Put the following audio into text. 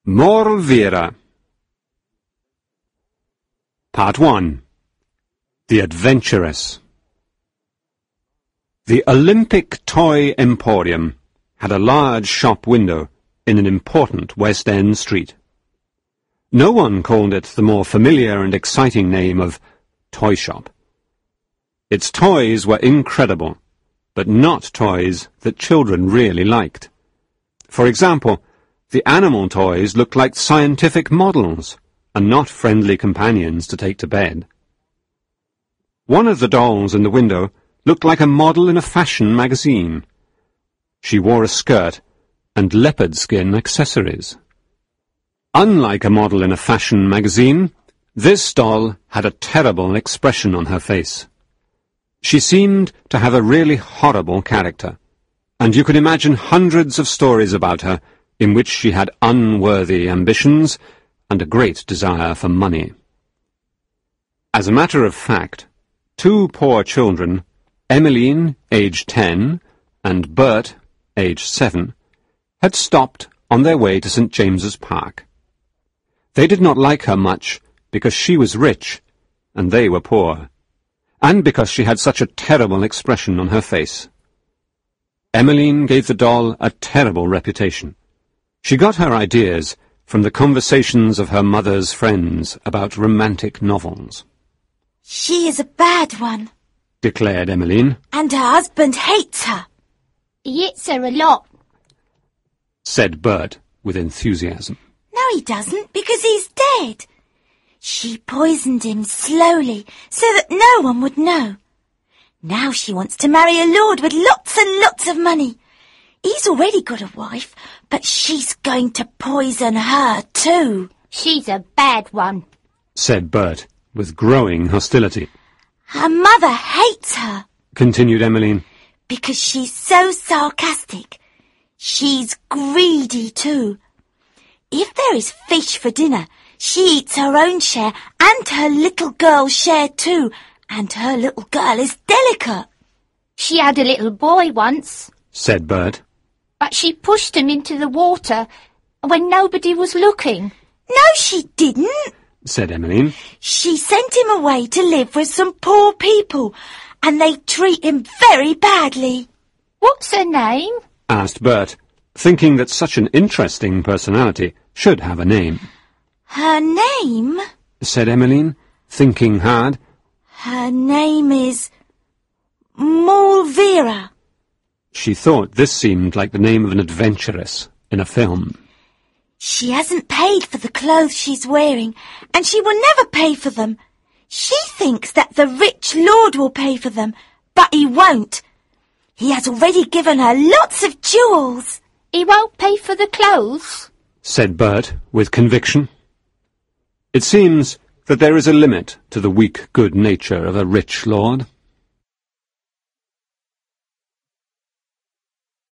Morlvira. Part 1. The Adventuress. The Olympic Toy Emporium had a large shop window in an important West End street. No one called it the more familiar and exciting name of toy shop. Its toys were incredible, but not toys that children really liked. For example, the animal toys looked like scientific models and not friendly companions to take to bed. One of the dolls in the window looked like a model in a fashion magazine. She wore a skirt and leopard skin accessories. Unlike a model in a fashion magazine, this doll had a terrible expression on her face. She seemed to have a really horrible character, and you could imagine hundreds of stories about her in which she had unworthy ambitions and a great desire for money. As a matter of fact, two poor children, Emmeline, aged 10, and Bert, aged 7, had stopped on their way to St. James's Park. They did not like her much because she was rich and they were poor, and because she had such a terrible expression on her face. Emmeline gave the doll a terrible reputation. She got her ideas from the conversations of her mother's friends about romantic novels. "She is a bad one," declared Emmeline. "and her husband hates her." "He hits her a lot," said Bert with enthusiasm. "No, he doesn't, because he's dead. She poisoned him slowly so that no one would know. Now she wants to marry a lord with lots and lots of money. He's already got a wife, but she's going to poison her too." "She's a bad one," said Bert with growing hostility. "Her mother hates her," continued Emmeline, "because she's so sarcastic. She's greedy too. If there is fish for dinner, she eats her own share and her little girl's share too, and her little girl is delicate." "She had a little boy once," said Bert. "but she pushed him into the water when nobody was looking." "No, she didn't," said Emmeline. "She sent him away to live with some poor people, and they treat him very badly." "What's her name?" asked Bert, thinking that such an interesting personality should have a name. "Her name?" said Emmeline, thinking hard. "Her name is Morlvira." She thought this seemed like the name of an adventuress in a film. "She hasn't paid for the clothes she's wearing, and she will never pay for them. She thinks that the rich lord will pay for them, but he won't. He has already given her lots of jewels." "He won't pay for the clothes?" said Bert with conviction. It seems that there is a limit to the weak good nature of a rich lord.